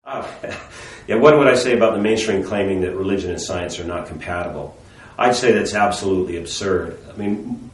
Oh, yeah, what would I say about the mainstream claiming that religion and science are not compatible? I'd say that's absolutely absurd. I mean,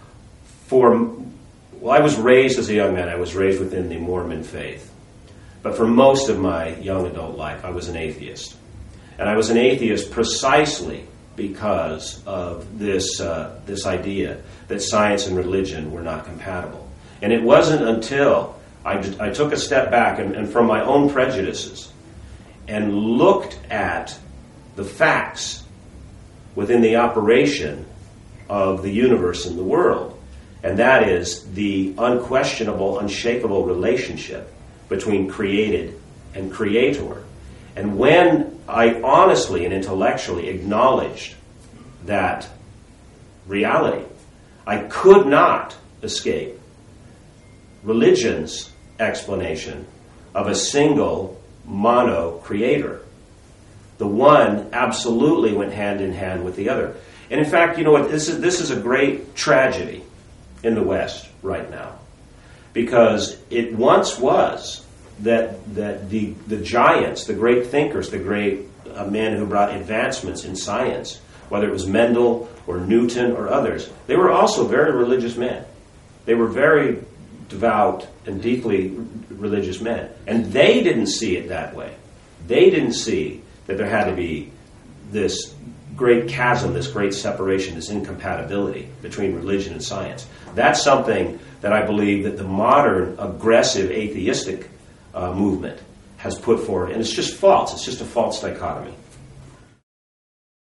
I was raised as a young man, I was raised within the Mormon faith. But for most of my young adult life, I was an atheist. And I was an atheist precisely because of this idea that science and religion were not compatible. And it wasn't until I took a step back and from my own prejudices and looked at the facts within the operation of the universe and the world, and that is the unquestionable, unshakable relationship between created and creator. And when I honestly and intellectually acknowledged that reality, I could not escape religion's explanation of a single mono creator. The one absolutely went hand in hand with the other. And in fact, you know what, this is a great tragedy in the West right now. Because it once was that the giants, the great thinkers, the great men who brought advancements in science, whether it was Mendel or Newton or others, they were also very religious men. They were very devout and deeply religious men. And they didn't see it that way. They didn't see that there had to be this great chasm, this great separation, this incompatibility between religion and science. That's something that I believe that the modern aggressive atheistic movement has put forward. And it's just false. It's just a false dichotomy.